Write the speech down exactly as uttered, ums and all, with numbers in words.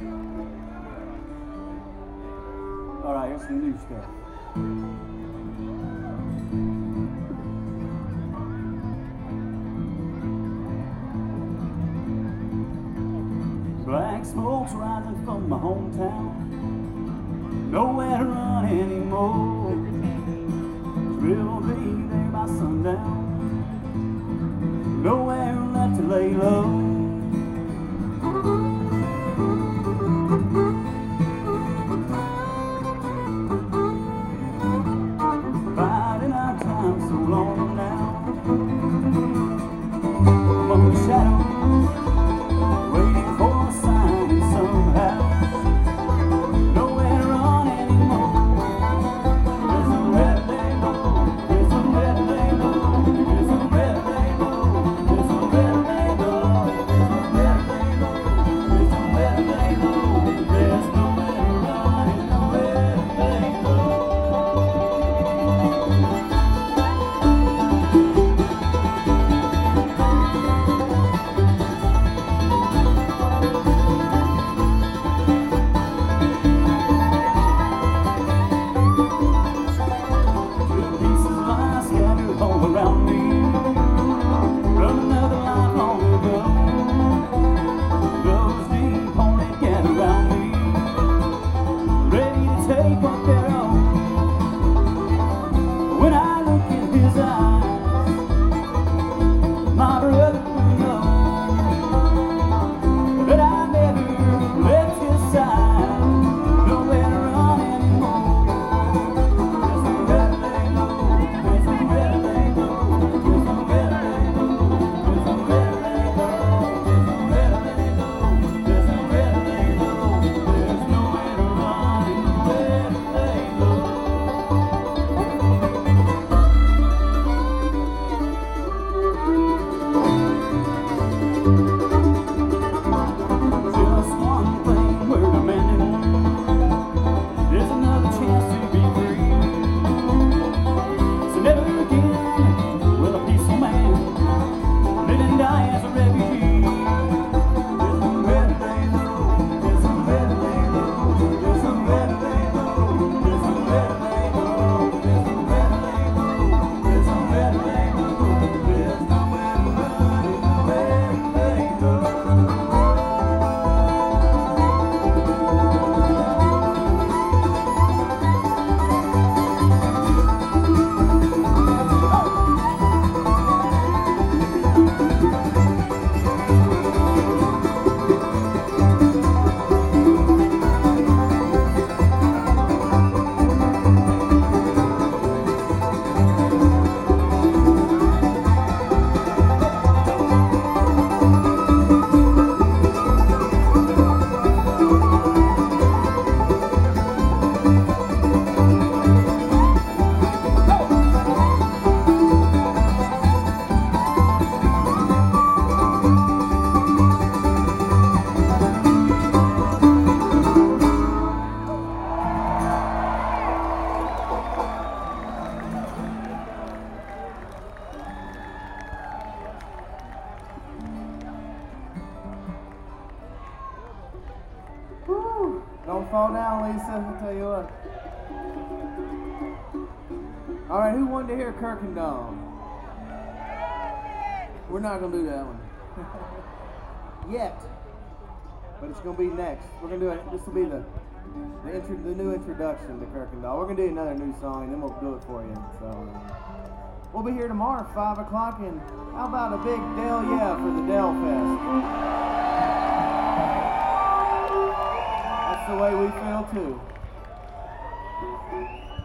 All right, here's some new stuff. Black smoke's rising from my hometown. Nowhere to run anymore. Thrill will be there by sundown. Nowhere left to lay low. Biding our time so long now. Among the shadows, waiting for a sign somehow. Nowhere to run anymore. There's nowhere to lay low. There's nowhere to lay low. There's nowhere to lay low. There's nowhere to lay low. There's nowhere to lay low. There's nowhere to run and nowhere to lay low. Pieces of ice scattered all around me from another life long ago. Those deep only get around me, ready to take what they're on. When I look in his eyes, my brother will know that I never left his side. Nowhere to run anymore. There's nowhere to lay low. There's nowhere to lay low. There's nowhere to lay low. There's nowhere to lay low. There's nowhere to lay low. There's nowhere to lay low. There's nowhere to run and nowhere to lay low. Just one thing we're demanding. There's another chance to be free. So never again will a peaceful man live and die as a refugee. There's nowhere to lay low. There's nowhere to lay low. There's nowhere to lay low. There's nowhere to lay low. There's nowhere to lay low. There's nowhere to lay low. There's nowhere to run and nowhere to lay low. Whew. Don't fall down, Lisa. I'll tell you what. All right, who wanted to hear Kirkendall? We're not gonna do that one yet, but it's gonna be next. We're gonna do it. This will be the the, intro, the new introduction to Kirkendall. We're gonna do another new song, and then we'll do it for you. So uh, we'll be here tomorrow, five o'clock, and how about a big Dell yeah for the Dell Fest? That's the way we feel too.